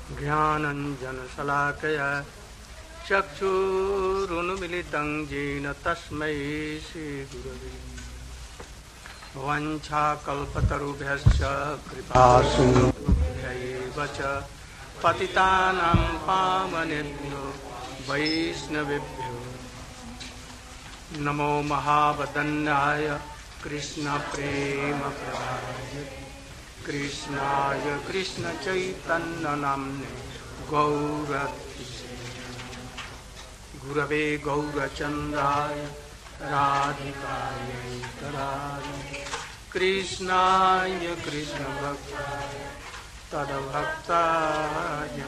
ज्ञानञ्जनशलाकया चक्षुरुन्मिलितं येन तस्मै श्रीगुरवे वञ्छाकल्पतरुभ्यश्च कृपासिन्धुभ्यैव च पतितानां पावनेभ्यो वैष्णवेभ्यो नमो महावदन्याय कृष्णप्रेमप्रदाय कृष्णाय कृष्णचैतन्यनाम्ने गुरवे गौरचन्द्राय राधिकायै तदालये कृष्णाय कृष्णभक्ताय तद्भक्ताय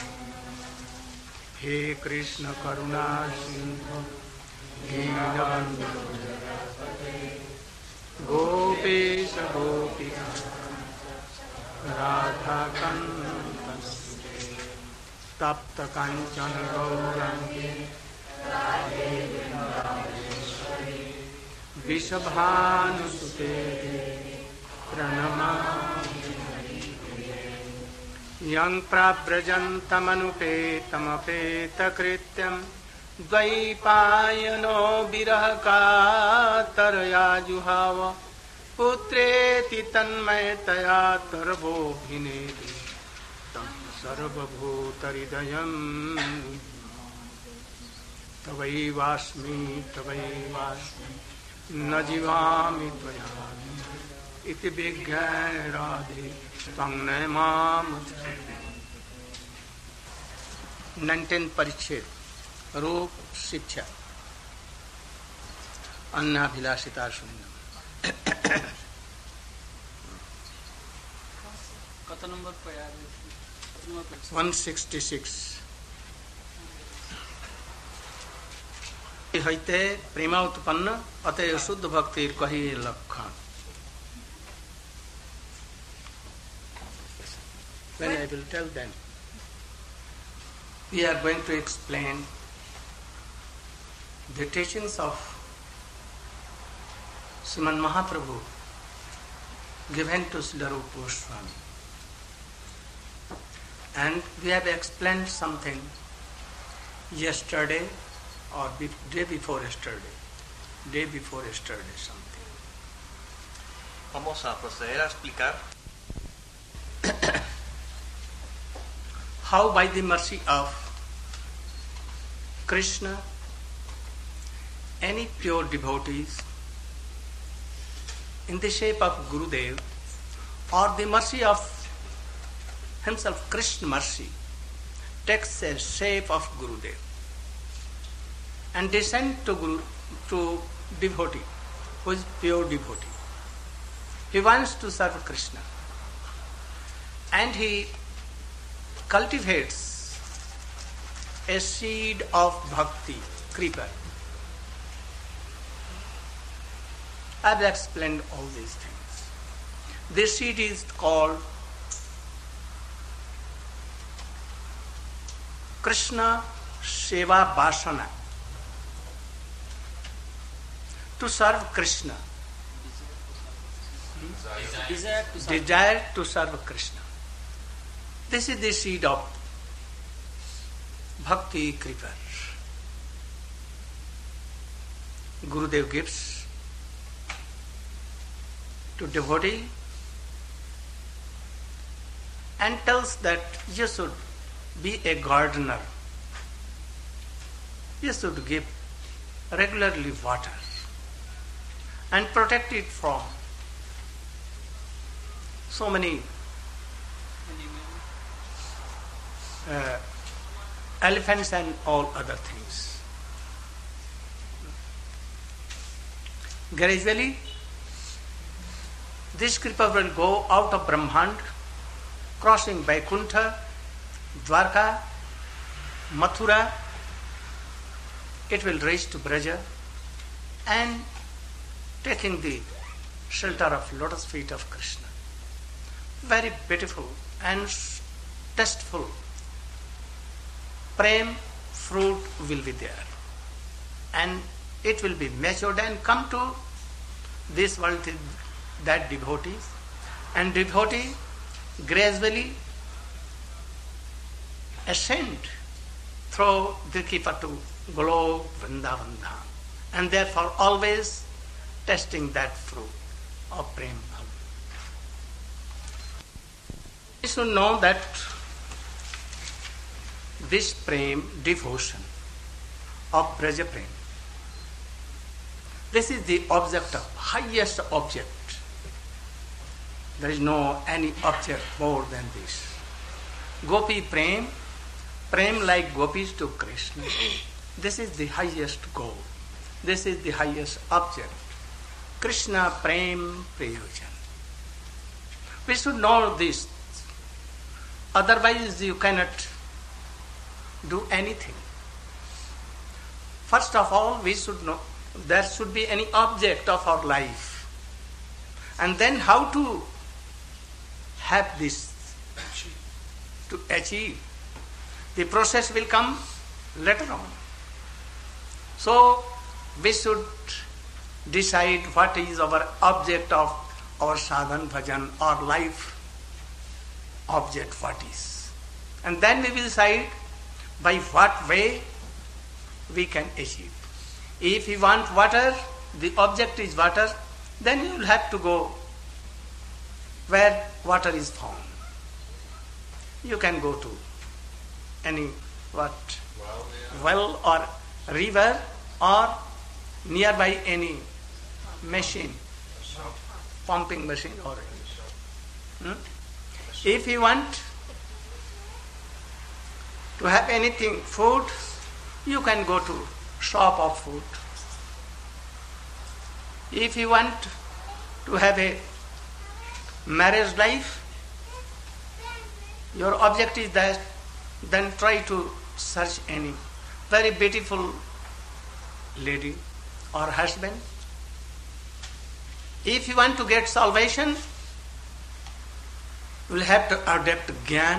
हे कृष्ण करुणा सिन्धु दीनबन्धु गोपेश गोपिका राधाकान्त तप्त काञ्चन गौराङ्गी वृषभानुसुते प्रणमामि यं प्रव्रजन्तमनुपेतमपेतकृत्यं द्वैपायनो विरहकातरया जुहाव पुत्रेति तन्मयतया तर्वोऽभिनेदि तं सर्वभूतहृदयं तवैवास्मि न जीवामि त्वया इति विज्ञाय राधे त्वं नमामि। 19 परिच्छेद रूप शिक्षा अन्नाभिलाषिता शून्यम। कत नंबर पर 166 हईते प्रेमा उत्पन्न अतः शुद्ध भक्ति कही लक्षण। When I will tell them, we are going to explain the teachings of Srimad Mahaprabhu given to Srila Rupa Goswami. And we have explained something yesterday or day before yesterday something. Vamos a proceder a explicar how by the mercy of Krishna any pure devotees in the shape of Gurudev or the mercy of himself, Krishna mercy, takes a shape of Gurudev and descend to devotee who is pure devotee. He wants to serve Krishna and he cultivates a seed of bhakti, creeper. I have explained all these things. This seed is called Krishna Seva Vasana. To serve Krishna. Desire to serve Krishna. This is the seed of bhakti creeper. Gurudev gives to devotee and tells that you should be a gardener. You should give regularly water and protect it from so many elephants and all other things. Gradually, this creeper will go out of Brahmand, crossing Vaikuntha, Dwarka, Mathura. It will reach to Braja and taking the shelter of lotus feet of Krishna. Very beautiful and tasteful prem fruit will be there, and it will be matured and come to this world, that devotees, and devotee gradually ascend through Dirkipatu, globe, Vrindavan Dham, and therefore always testing that fruit of Prem Bhav. We should know that this Prem, devotion of Braja Prem, this is the object of, highest object. There is no any object more than this. Gopi Prem, Prem like gopis to Krishna. This is the highest goal. This is the highest object. Krishna Prem Prayojan. We should know this. Otherwise you cannot do anything. First of all, we should know there should be any object of our life. And then how to have this, to achieve. The process will come later on. So we should decide what is our object of our sadhan bhajan or life object, what is. And then we will decide by what way we can achieve. If you want water, the object is water, then you will have to go where water is found. You can go to any well or river or nearby any machine, pumping machine or If you want to have anything, food, you can go to shop of food. If you want to have a marriage life, your object is that, then try to search any very beautiful lady or husband. If you want to get salvation, you will have to adopt Gyan.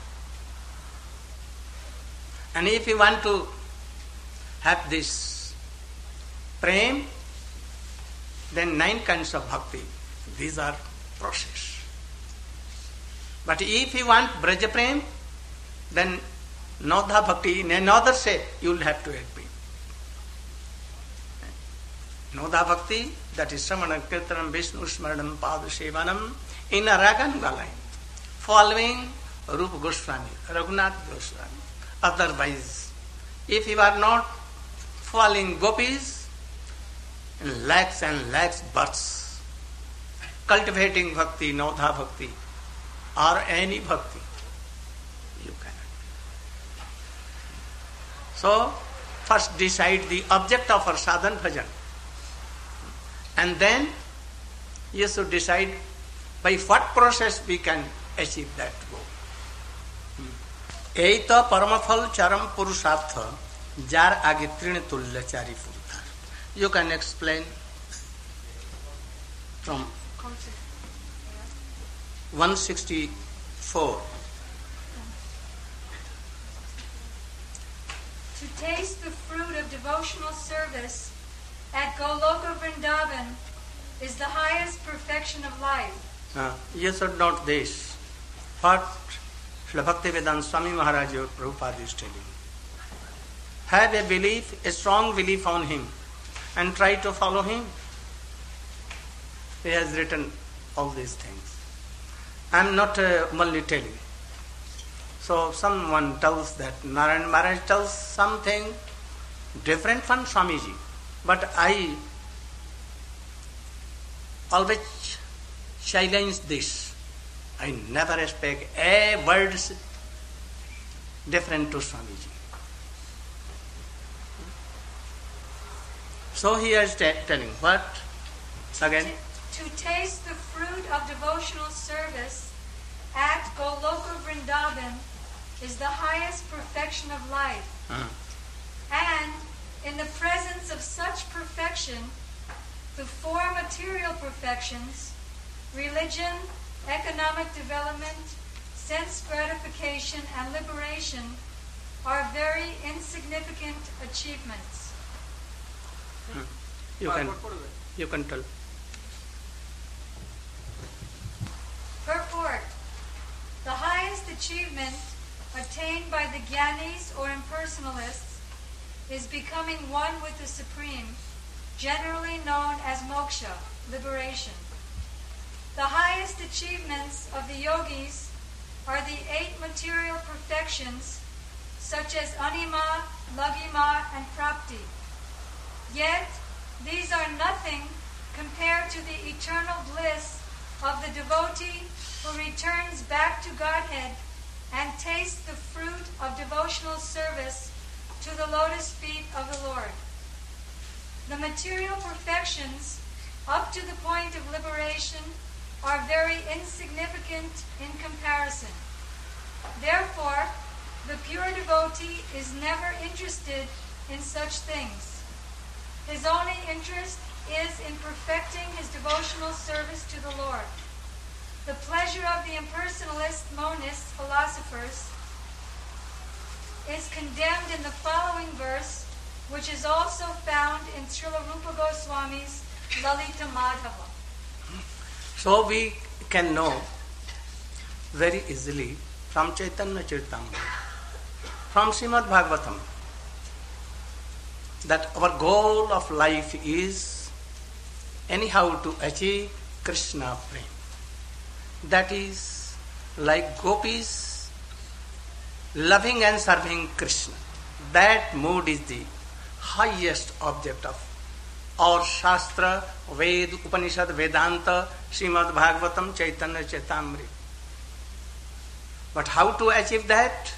And if you want to have this Prem, then 9 kinds of bhakti. These are process. But if you want Braja Prem, then Nodha Bhakti, in another say, you will have to admit. Nodha Bhakti, that is Samana Kirtanam Vishnu Smaranam Pada Sevanam, in a Raganuga line, following Rupa Goswami, Raghunath Goswami. Otherwise, if you are not following gopis, in lakhs and lakhs births, cultivating bhakti, Nodha Bhakti, or any bhakti, you cannot. So, first decide the object of our sadhan bhajan, and then you should decide by what process we can achieve that goal. Eita paramafal charam purusartha jar age trin tulya chari purthar. You can explain from 164. To taste the fruit of devotional service at Goloka Vrindavan is the highest perfection of life. You should note this. What Srila Bhaktivedanta Swami Maharaj Prabhupada is telling. Have a belief, a strong belief on him, and try to follow him. He has written all these things. I am not only telling. So someone tells that Narayan Maharaj tells something different from Swamiji. But I always silence this. I never speak a word different to Swamiji. So he is telling what? Again? To taste the fruit of devotional service at Goloka Vrindavan is the highest perfection of life. And in the presence of such perfection, the 4 material perfections, religion, economic development, sense gratification, and liberation, are very insignificant achievements. You can tell. Purport. The highest achievement attained by the Gyanis or impersonalists is becoming one with the Supreme, generally known as moksha, liberation. The highest achievements of the yogis are the 8 material perfections such as anima, laghima, and prapti. Yet, these are nothing compared to the eternal bliss of the devotee who returns back to Godhead and tastes the fruit of devotional service to the lotus feet of the Lord. The material perfections up to the point of liberation are very insignificant in comparison. Therefore, the pure devotee is never interested in such things. His only interest is in perfecting his devotional service to the Lord. The pleasure of the impersonalist monists, philosophers, is condemned in the following verse, which is also found in Srila Rupa Goswami's Lalita Madhava. So we can know very easily from Chaitanya Charitamrita, from Srimad Bhagavatam, that our goal of life is anyhow to achieve Krishna Prem. That is like gopis loving and serving Krishna. That mood is the highest object of our Shastra, Ved, Upanishad, Vedanta, Srimad Bhagavatam, Chaitanya Charitamrita. But how to achieve that?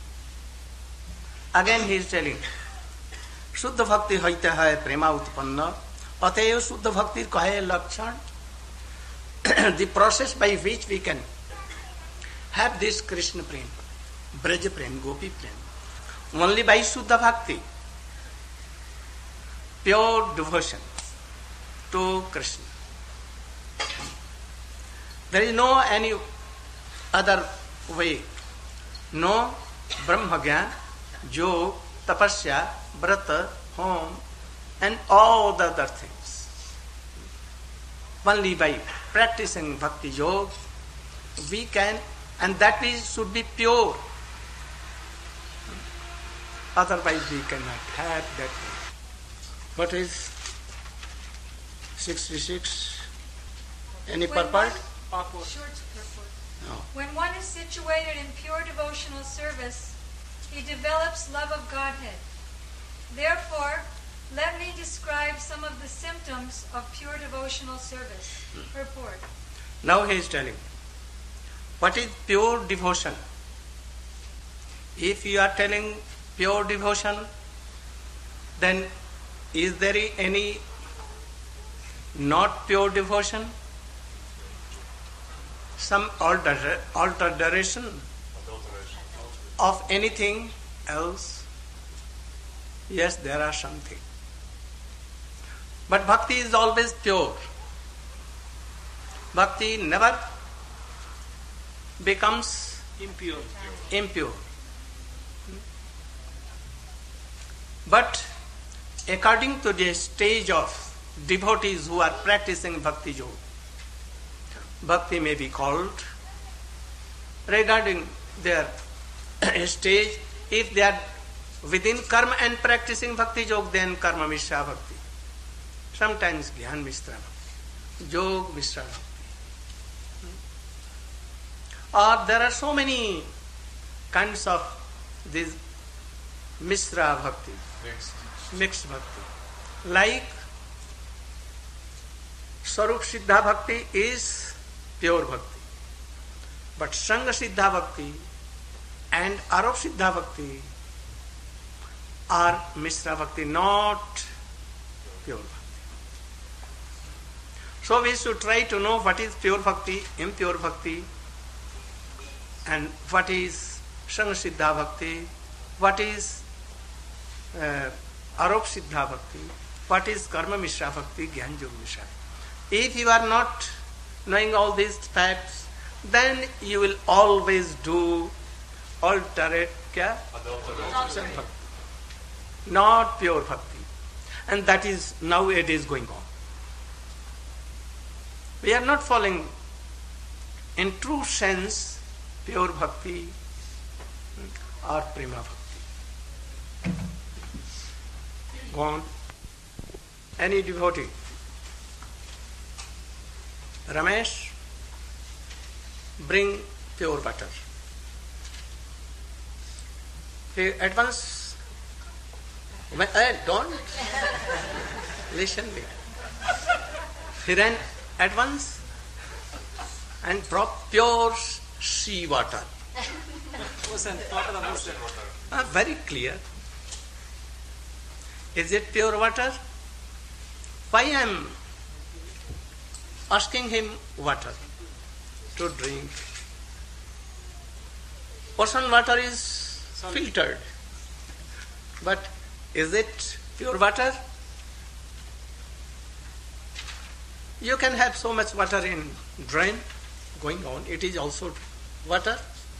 Again he is telling, शुद्ध भक्ति होते है प्रेमा उत्पन्न अतएव शुद्ध भक्ति कहे लक्षण. The process by which we can have this Krishna prem, Braj prem, Gopi prem, only by Shuddha Bhakti, pure devotion to Krishna. There is no any other way. No Brahma Gyan, Yog, Tapasya, Vrata, Hom, and all the other things. Only by practicing Bhakti Yoga, we can, and that is should be pure. Otherwise we cannot have that way. What is 66? Any purport? Short purport. No. When one is situated in pure devotional service, he develops love of Godhead. Therefore, let me describe some of the symptoms of pure devotional service. Purport. Now he is telling, what is pure devotion? If you are telling pure devotion, then is there any not pure devotion? Some alteration of anything else? Yes, there are something. But bhakti is always pure. Bhakti never becomes impure. But according to the stage of devotees who are practicing bhakti yoga, bhakti may be called regarding their stage. If they are within karma and practicing bhakti yoga, then karma mishra bhakti. Sometimes Gyan Mishra Bhakti, Yog Mishra Bhakti. Or there are so many kinds of this Mishra Bhakti, mixed Bhakti. Like Swarup Siddha Bhakti is pure Bhakti. But Sangha Siddha Bhakti and Arop Siddha Bhakti are Mishra Bhakti, not pure Bhakti. So we should try to know what is pure bhakti, impure bhakti, and what is Sangha Siddha Bhakti, what is Arop Siddha Bhakti, what is Karma Mishra Bhakti, Gyan Yoga Mishra. If you are not knowing all these facts, then you will always do adulterate bhakti, not pure bhakti. And that is nowadays going on. We are not following in true sense pure bhakti. or Prema Bhakti. Go on. Any devotee. Ramesh, bring pure butter. He at once, don't listen me. He ran at once and brought pure sea water. Very clear. Is it pure water? Why I am asking him water to drink? Ocean water is filtered. But is it pure water? You can have so much water in drain going on. It is also water.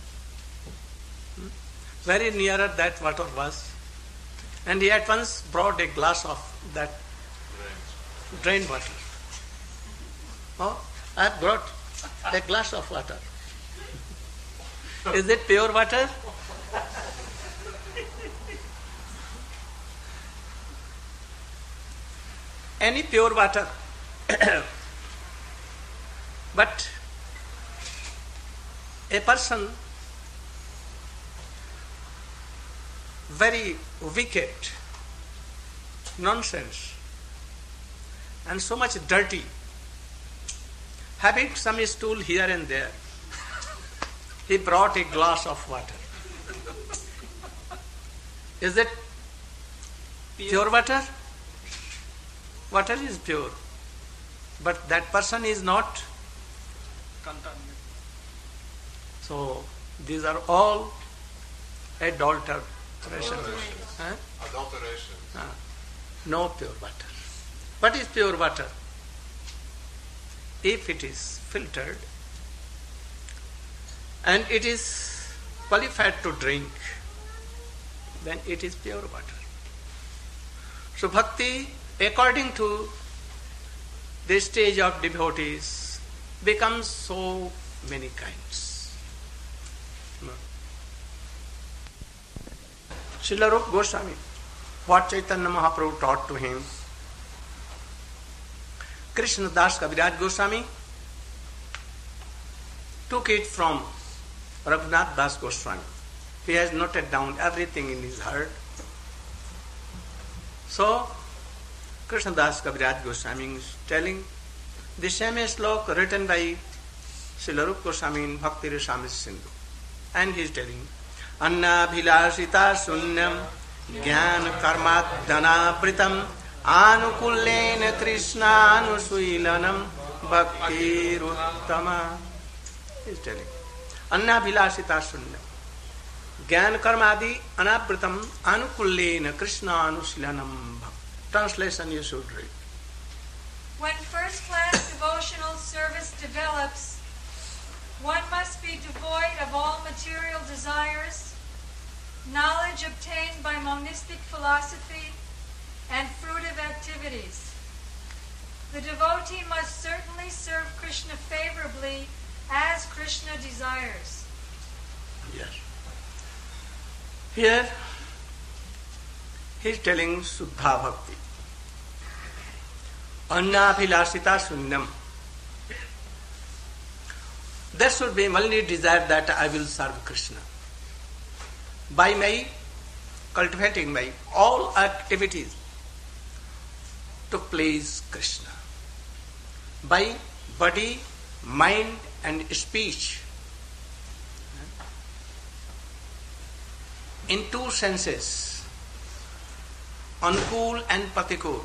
Very nearer that water was. And he at once brought a glass of that drain water. Oh, I have brought a glass of water. Is it pure water? Any pure water. But a person very wicked, nonsense, and so much dirty, having some stool here and there, he brought a glass of water. Is it pure water? Water is pure, but that person is not. So these are all adulteration. Huh? Adulteration. No pure water. What is pure water? If it is filtered and it is qualified to drink, then it is pure water. So bhakti, according to the stage of devotees, becomes so many kinds. Srila Rupa Goswami, what Chaitanya Mahaprabhu taught to him, Krishna Das Kaviraj Goswami took it from Raghunath Das Goswami. He has noted down everything in his heart. So, Krishna Das Kaviraj Goswami is telling the same slok written by Srila Rupa Goswami in Bhakti Rasamrita Sindhu. And he is telling, Anna Bhilasita Sunyam Jnana Karmat Dana Pritam Anukullena Krishna Anusuilanam Bhakti Ruttama. He is telling, Anna Bhilasita Sunyam Jnana Karmadi Anapritam Anukullena Krishna Anusuilanam. Translation you should read. When first-class devotional service develops, one must be devoid of all material desires, knowledge obtained by monistic philosophy, and fruitive activities. The devotee must certainly serve Krishna favorably as Krishna desires. Yes. Here, he is telling Suddha Bhakti. Annabhilasita Sunyam. There should be only desire that I will serve Krishna. By my cultivating my all activities to please Krishna. By body, mind and speech. In two senses, Anukul and Patikul.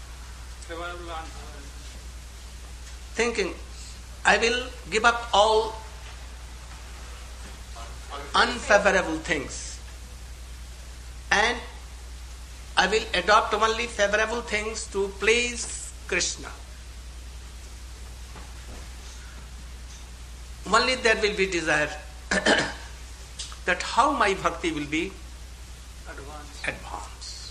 Thinking, I will give up all unfavorable things and I will adopt only favorable things to please Krishna. Only there will be desire that how my bhakti will be advanced.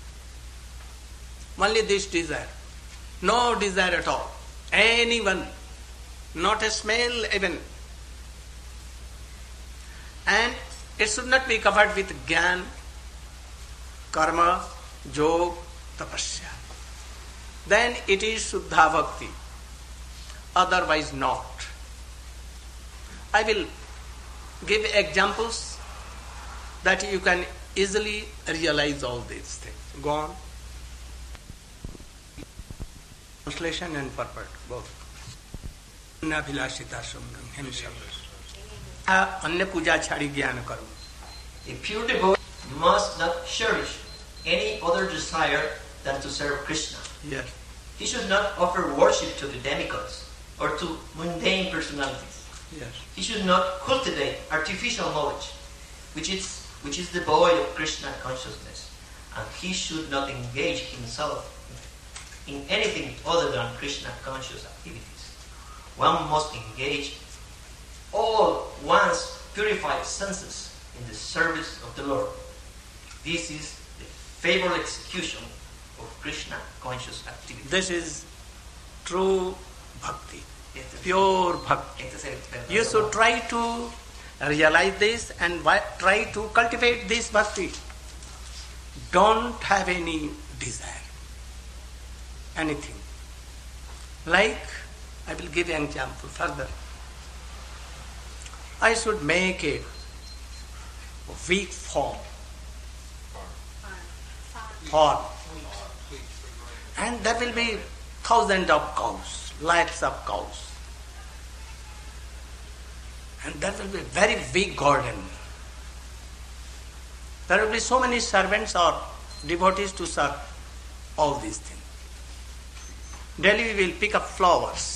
Only this desire. No desire at all. Anyone. Not a smell even. And It should not be covered with Gyan, Karma, Yog, Tapasya. Then it is Shuddha Bhakti. Otherwise not. I will give examples that you can easily realize all these things. Go on. Translation and purport, both. Navilashita Sumnam himself. Anya puja chhadi jnana karu. A pure devotee must not cherish any other desire than to serve Krishna. Yes. He should not offer worship to the demigods or to mundane personalities. Yes. He should not cultivate artificial knowledge, which is devoid of Krishna consciousness, and he should not engage himself in anything other than Krishna conscious activities. One must engage all one's purified senses in the service of the Lord. This is the favorable execution of Krishna conscious activity. This is true bhakti, pure bhakti. You should try to realize this and try to cultivate this bhakti. Don't have any desire, anything. Like, I will give an example further. I should make a weak farm, and there will be thousands of cows, lakhs of cows, and there will be very big garden. There will be so many servants or devotees to serve all these things. Daily we will pick up flowers.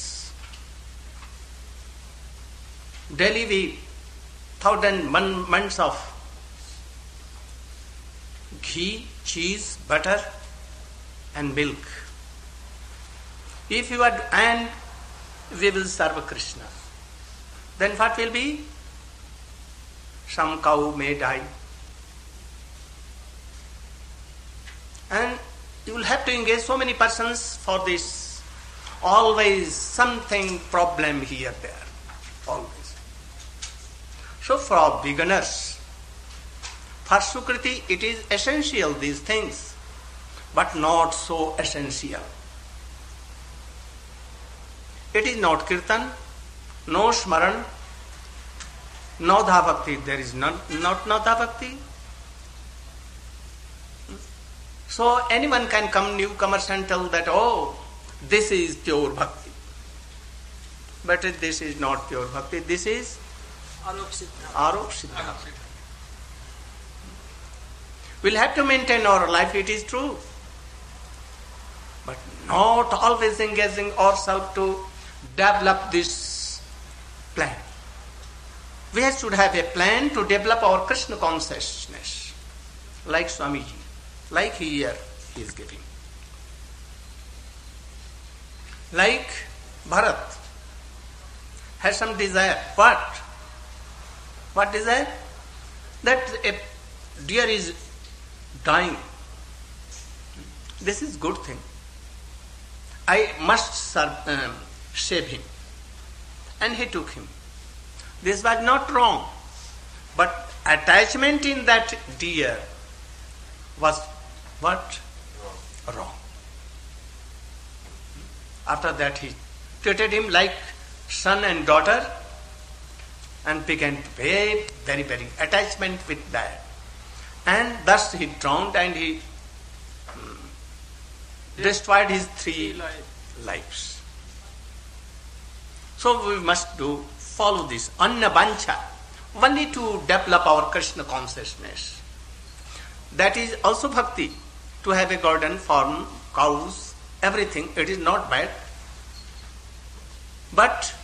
Daily we 1,000 months of ghee, cheese, butter and milk. If you are, and we will serve Krishna, then what will be? Some cow may die. And you will have to engage so many persons for this. Always something problem here, there. Always. So for beginners, for Sukriti it is essential, these things, but not so essential. It is not Kirtan, no Smaran, no Dha Bhakti. There is not Dha Bhakti. So anyone can come, newcomers, and tell that, oh, this is pure bhakti. But this is not pure bhakti. This is Arop Siddha. We'll have to maintain our life, it is true. But not always engaging ourselves to develop this plan. We should have a plan to develop our Krishna consciousness, like Swamiji, like here he is giving. Like Bharat has some desire. What desire? That a deer is dying. This is good thing. I must save him. And he took him. This was not wrong. But attachment in that deer was what? Wrong. After that he treated him like son and daughter and began to be very, very attachment with that. And thus he drowned and he destroyed his 3 lives. So we must follow this Anna Bancha, only to develop our Krishna consciousness. That is also bhakti, to have a garden, farm, cows, everything. It is not bad. But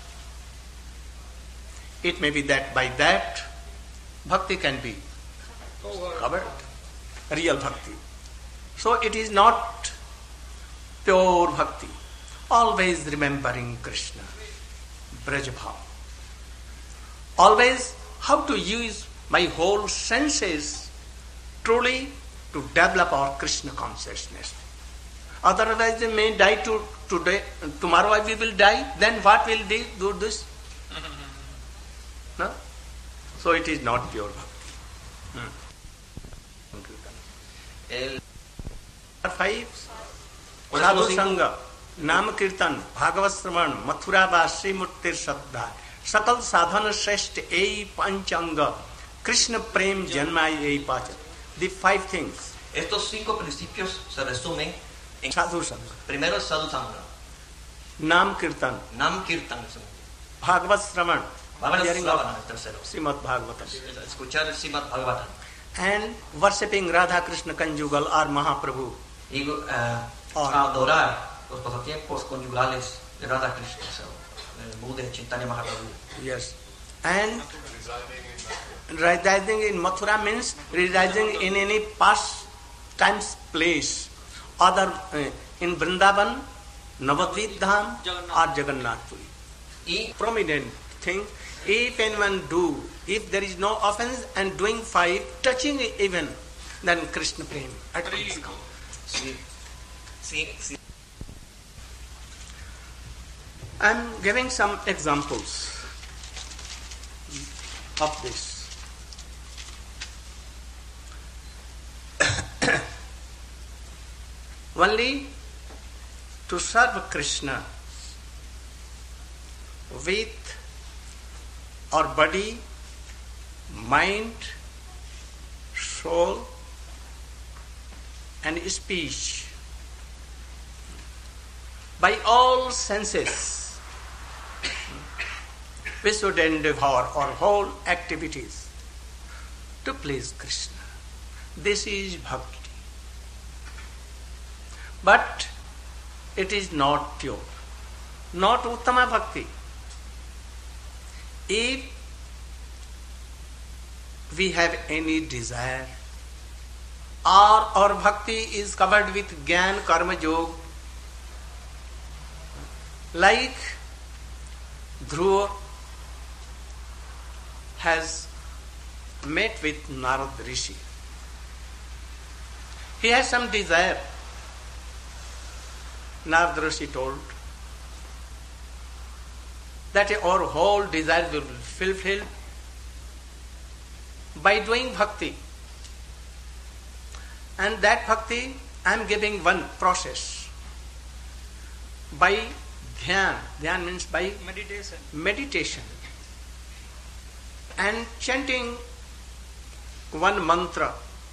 it may be that by that bhakti can be covered, real bhakti. So it is not pure bhakti. Always remembering Krishna, Brajabhav. Always how to use my whole senses truly to develop our Krishna consciousness. Otherwise they may die today, tomorrow we will die, then what will do this? No? So it is not pure bhakti. El 5 ¿Cuáles son Sadhu los cinco? संग, नाम कीर्तन, भागवत श्रवण, मथुरा वासी मूर्ति श्रद्धा, सकल साधन श्रेष्ठ यही पंचांग, कृष्ण प्रेम जन्माय यही पाचन. The 5 things. Estos 5 principios se resumen en साधु संग, primero el sadhu sangha, नाम कीर्तन, nam kirtan, el segundo, Bhagavat Shravan, Bhagavad hearing Sravana, of el tercero, Srimad Bhagavatam, escuchar el Srimad Bhagavatam and worshipping Radha Krishna conjugal or Mahaprabhu. y adorar los pasatiempos conyugales de Radha Krishna, o sea, el mood de Chaitanya Mahaprabhu. Yes. And residing in Mathura means residing in any past times place, other in Vrindavan, Navadvip Dham or Jagannath Puri. Y Prominent thing, if anyone do, if there is no offense and doing 5, touching even, then Krishna Prem at once come. sí. I am giving some examples of this. Only to serve Krishna with our body, mind, soul, and speech, by all senses, we should endeavor our whole activities to please Krishna. This is bhakti. But it is not pure, not uttama bhakti. If we have any desire, or our bhakti is covered with Gyan Karma Yoga, like Dhruva has met with Narad Rishi. He has some desire. Narad Rishi told that our whole desire will be fulfilled by doing bhakti. And that bhakti, I am giving one process. By dhyan, dhyan means by meditation, and chanting one mantra,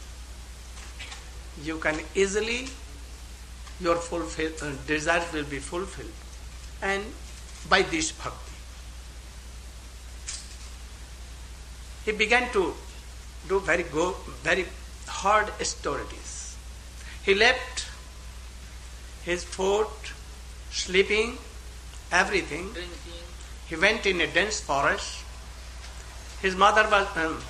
you can easily, your desires will be fulfilled. And by this bhakti, he began to do very hard austerities. He left his food, sleeping, everything. He went in a dense forest. His mother was,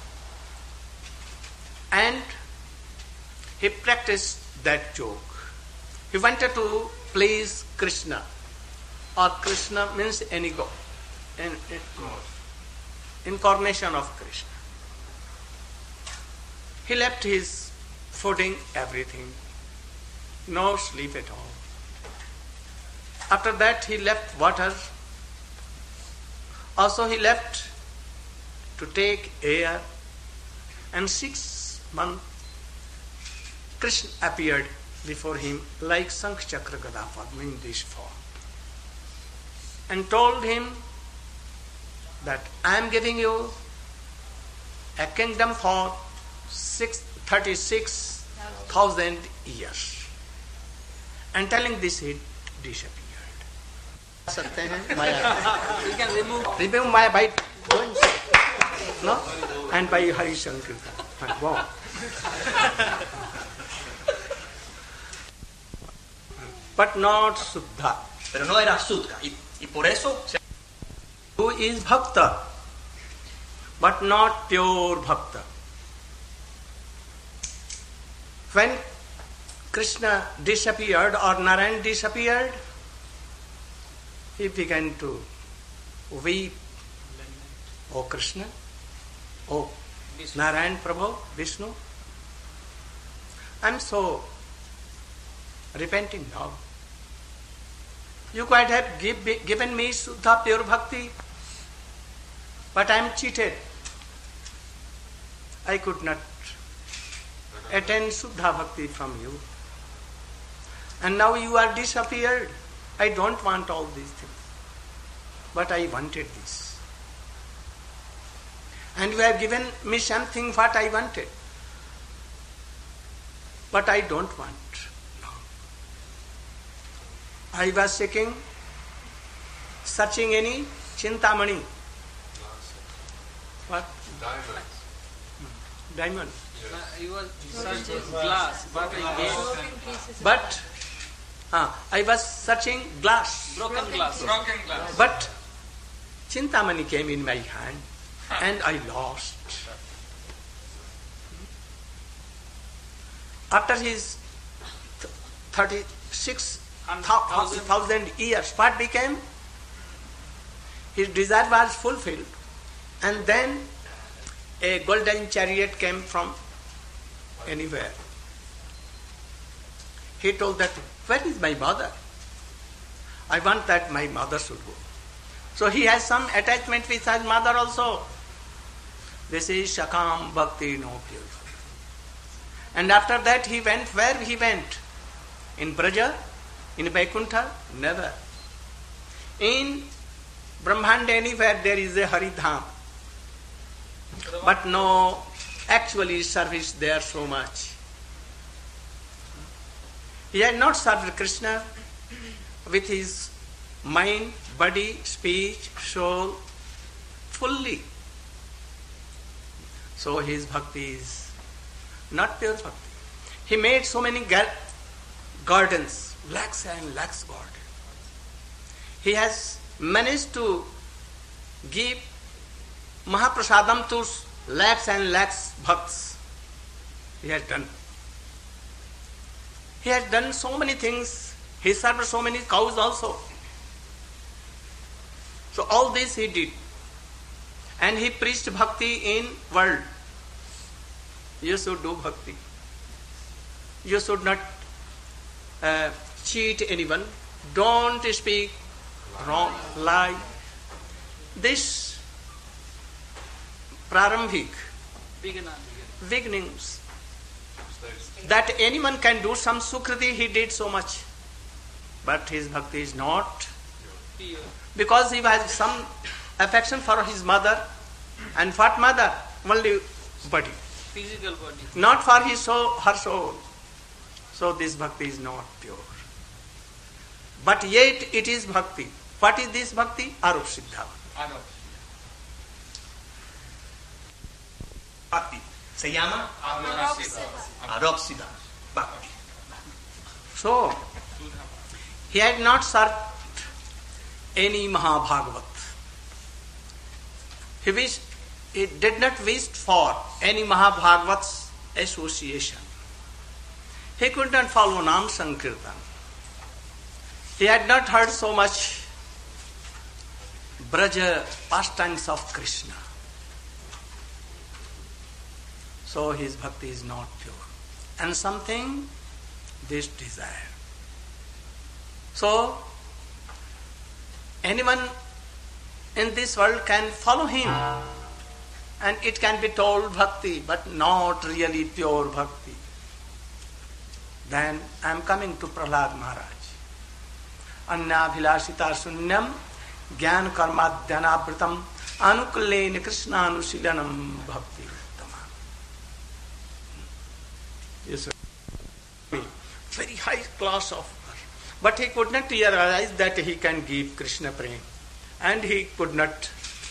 and he practiced that yoga. He wanted to please Krishna, or Krishna means any God, incarnation of Krishna. He left his fooding, everything, no sleep at all. After that he left water. Also he left to take air. And 6 months Krishna appeared before him like Shankh Chakra Gada Padma in this form, and told him that I am giving you a kingdom for 36,000 years. And telling this, he disappeared. We can remove Maya by doing so. No? And by Hari Sankirtan. Wow. But not Suddha. Pero no era Sudga. Y por eso Who is Bhakta, but not pure Bhakta. When Krishna disappeared or Narayan disappeared, he began to weep. Oh Krishna, oh Narayan Prabhu, Vishnu, I am so repenting now. You might have given me Suddha pure bhakti, but I am cheated. I could not attain Suddha Bhakti from you. And now you are disappeared. I don't want all these things. But I wanted this. And you have given me something what I wanted. But I don't want. No. I was searching any Chintamani. What? Diamond. He was searching glass, but I was searching glass. broken glass. But Chintamani came in my hand and I lost. After his 36,000 years, what became? His desire was fulfilled. And then a golden chariot came from anywhere. He told that, where is my mother? I want that my mother should go. So he has some attachment with his mother also. This is Shakam Bhakti, no pure. And after that he went where he went? In Braja? In Vaikuntha? Never. In Brahmanda anywhere there is a Haridham. But no actually service there so much. He had not served Krishna with his mind, body, speech, soul, fully. So his bhakti is not pure bhakti. He made so many gardens, lakhs and lakhs gardens. He has managed to give Mahaprasadam to lakhs and lakhs bhakts. He has done. He has done so many things. He served so many cows also. So all this he did. And he preached bhakti in world. You should do bhakti. You should not cheat anyone. Don't speak wrong, lie. This prarambhik beginnings, that anyone can do some sukriti, he did so much. But his bhakti is not Pure. because he has some affection for his mother. And what mother? Only body. Physical body. Not for his soul, her soul. So this bhakti is not pure. But yet it is bhakti. What is this bhakti? Arup Siddha. Bhakti. Se llama Arup Siddha. Bhakti. So, he had not served any Mahabhagavat. He did not wish for any Mahabhagavat's association. He could not follow Nam Sankirtan. He had not heard so much Braja pastimes of Krishna. So his bhakti is not pure. And something, this desire. So, anyone in this world can follow him. And it can be told bhakti, but not really pure bhakti. Then I am coming to Prahlad Maharaj. Annabhilasita sunyam jnana karmadhyanabritam anukullena krishnaanusilanam bhakti uttama. Yes, very high class of her. But he could not realize that he can give Krishna prema. And he could not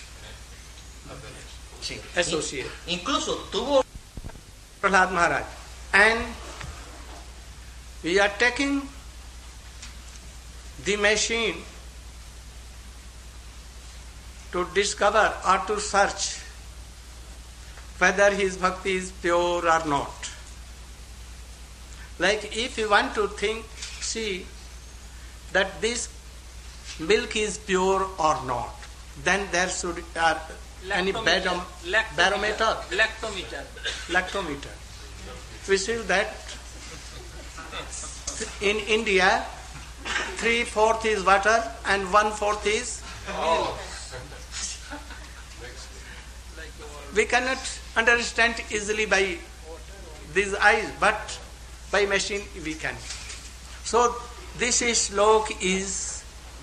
associate. Incluso tuvo Prahlad Maharaj. And we are taking the machine to discover or to search whether his bhakti is pure or not. Like if you want to see that this milk is pure or not, then there should any barometer. Lactometer. We see that in India 3/4 is water and 1/4 is milk. We cannot understand easily by these eyes, but by machine we can. So this is slok is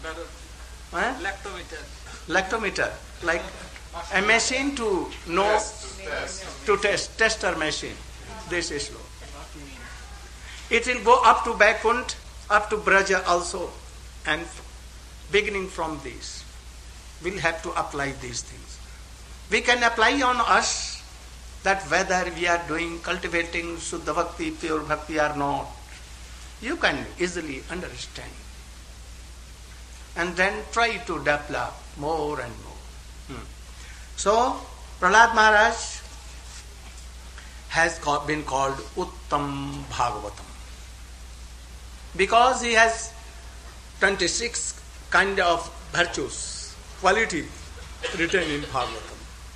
lactometer, like a machine to know, to tester machine. This is slok. It will go up to Vaikuntha, up to Braja also, and beginning from this, we'll have to apply these things. We can apply on us that whether we are doing, cultivating Shuddha Bhakti, pure Bhakti or not, you can easily understand. And then try to develop more and more. So, Prahlad Maharaj has been called Uttam Bhagavatam, because he has 26 kind of virtues, qualities written in Bhagavatam.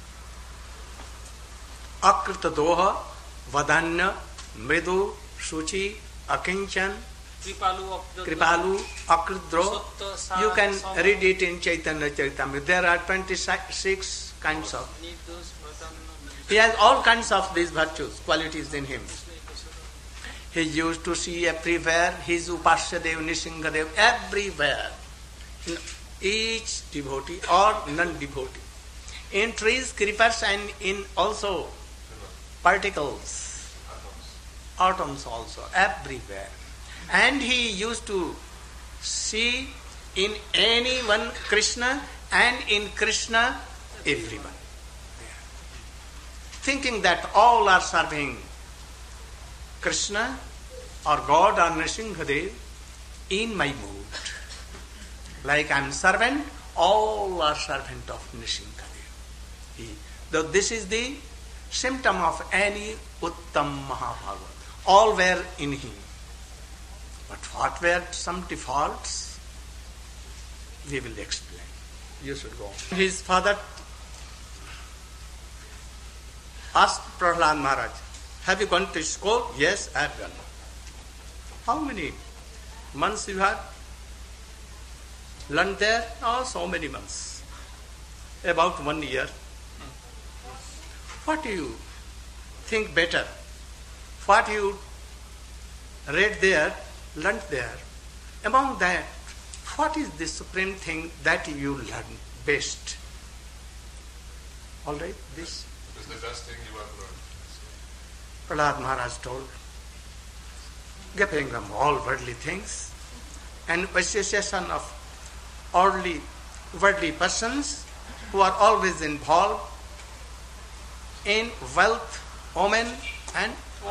Akrita Doha, Vadanya, Mridu, Shuchi, Akinchan, Kripalu, Akridro. You can read it in Chaitanya Charitamrita. There are 26 kinds of. He has all kinds of these virtues, qualities in him. He used to see everywhere his Upasya Dev, Nishingadev, everywhere. In each devotee or non-devotee. In trees, creepers, and in also particles, atoms also, everywhere. And he used to see in anyone Krishna, and in Krishna everyone. Thinking that all are serving Krishna or God or Nrsimhadev in my mood. Like I am servant, all are servant of Nrsimhadev. Though this is the symptom of any Uttam Mahabhagavad. All were in him. But what were some defaults? We will explain. You should go on. His father asked Prahlad Maharaj, have you gone to school? Yes, I have gone. How many months you had learned there? Oh, so many months. About 1 year. What do you think better? What you read there, learned there? Among that, what is the supreme thing that you learn best? All right, this is the best thing you have learned. Prahlad Maharaj told, giving them all worldly things and association of worldly persons who are always involved in wealth, woman and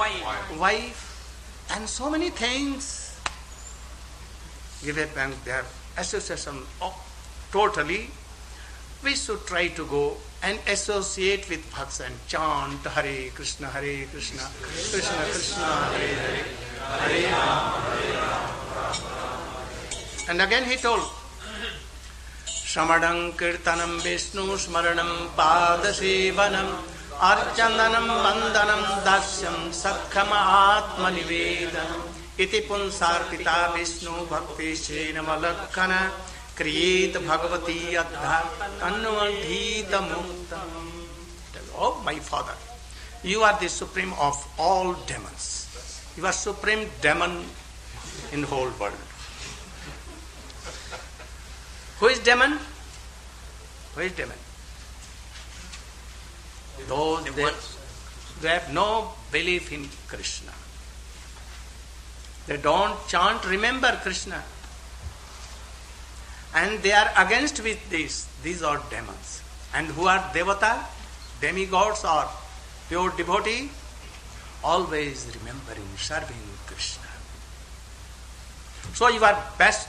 wife and so many things. Give them their association totally. We should try to go and associate with bhakts and chant Hare Krishna, Krishna Krishna, Hare Hare, Hare Rama. And again he told, Shamadam Kirtanam Vishnu Smaranam Padasevanam Archandanam Vandanam Dasyam Sakhama Atma Nivedanam Iti Punsarpita Vishnu Bhakti Shena Malakkana Kriyet Bhagavati Adha Tanvadhita Muktam. Oh, my father, you are the supreme of all demons. You are supreme demon in the whole world. Who is demon? Who is demon? Those they have no belief in Krishna. They don't chant, remember Krishna. And they are against with this. These are demons. And who are devata, demigods or pure devotee? Always remembering, serving Krishna. So you are best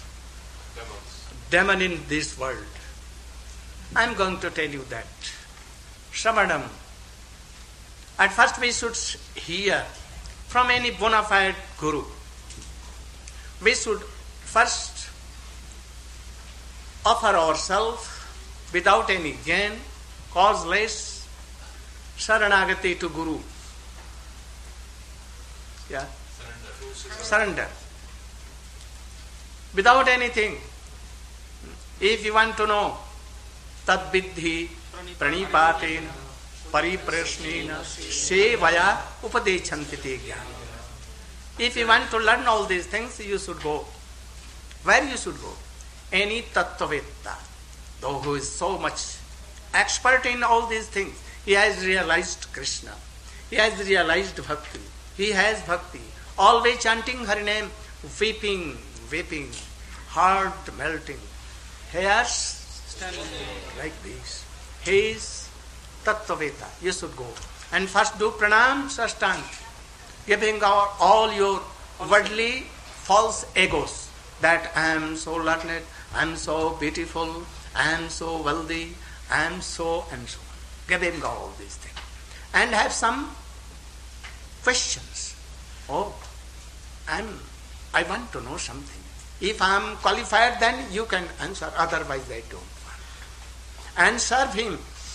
demon in this world. I am going to tell you that. Shravanam. At first we should hear from any bona fide guru. We should first offer ourselves without any gain, causeless, saranagati to Guru. Yeah? Surrender. Without anything. If you want to know, tad vidhi pranipatena pariprasnena sevaya upadechanti te jnana. If you want to learn all these things, you should go. Where you should go? Any tattvavetta, though who is so much expert in all these things, he has realized Krishna. He has realized bhakti. He has bhakti. Always chanting her name, weeping, heart melting, hairs like this. He is tattvavetta. You should go. And first do pranam sastang, giving all your worldly false egos that I am so learned, I am so beautiful, I am so wealthy, I am so and so on. Giving all these things. And have some questions. Oh, I want to know something. If I am qualified, then you can answer. Otherwise, I don't want. And serve him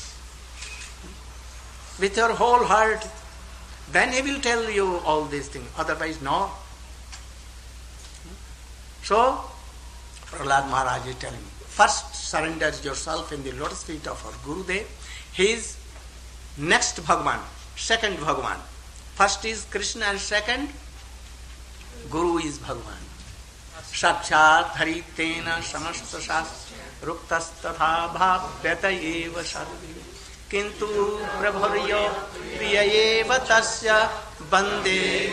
with your whole heart. Then he will tell you all these things. Otherwise, no. So, Prahlad Maharaj is telling, first surrender yourself in the lotus feet of our Gurudev. He is next Bhagavan, second Bhagavan. First is Krishna and second Guru is Bhagavan. Sakshat haritena samasta shastra ruktastatha bhavyata eva sarvi kintu prabharya priyayeva tasya bande.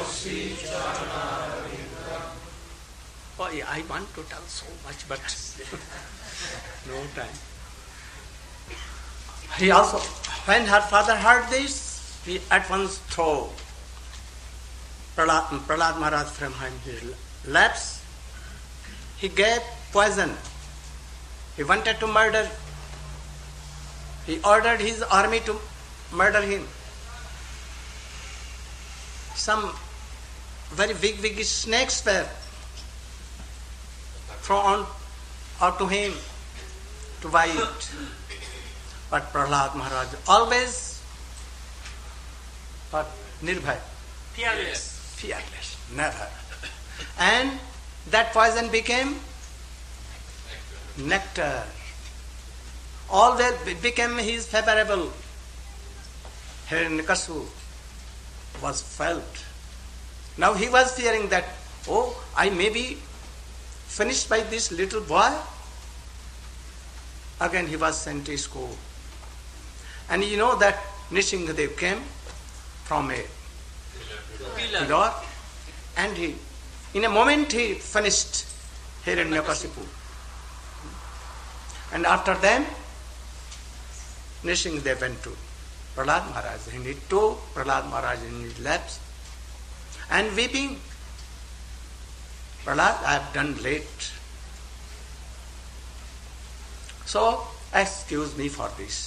Oh, yeah, I want to tell so much, but no time. He also, when her father heard this, he at once threw Prahlad Maharaj from his laps. He gave poison. He wanted to murder. He ordered his army to murder him. Some very big snakes were thrown out to him to bite. But Prahlad Maharaj always nirbhay. Fearless. Never. And that poison became nectar. Always became his favorable. Hiranyakashipu was felt. Now he was fearing that, oh, I may be finished by this little boy. Again he was sent to school. And you know that Nrsimhadev came from a pillar, and he, in a moment he finished Hiranyakashipu. And after them, Nrsimhadev went to Prahlad Maharaj, and he took Prahlad Maharaj in his laps and weeping, Prahlad, I have done late. So, excuse me for this.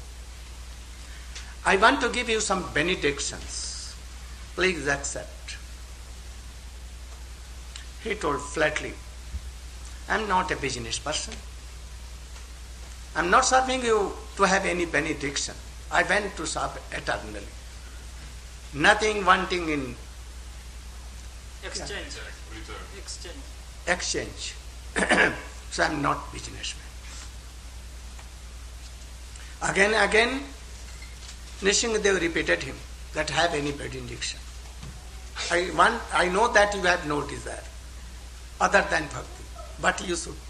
I want to give you some benedictions. Please accept. He told flatly, I am not a business person. I am not serving you to have any benediction. I went to serve eternally. Nothing wanting in Exchange. So I am not businessman. Again, Nrsimhadev repeated him that have any benediction. I know that you have no desire other than bhakti, but you should.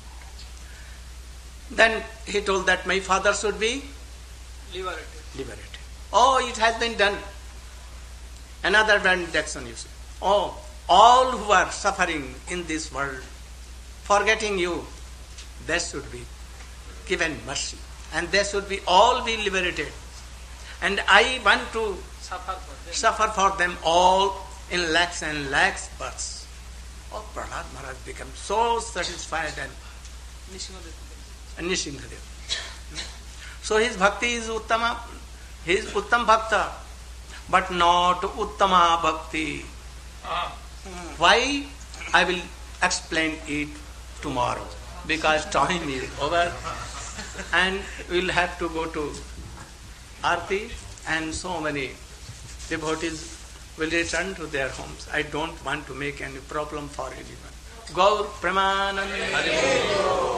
Then he told that my father should be liberated. Oh, it has been done. Another benediction you see. Oh, all who are suffering in this world, forgetting you, they should be given mercy. And they should be all be liberated. And I want to suffer for them all in lakhs and lakhs births. Oh, Prahlad Maharaj became so satisfied and Nrsimhadev. So his bhakti is uttama, he is uttam bhakta, but not uttama bhakti. Why? I will explain it tomorrow, because time is over and we will have to go to Aarti and so many devotees will return to their homes. I don't want to make any problem for anyone. Gaur Premanand.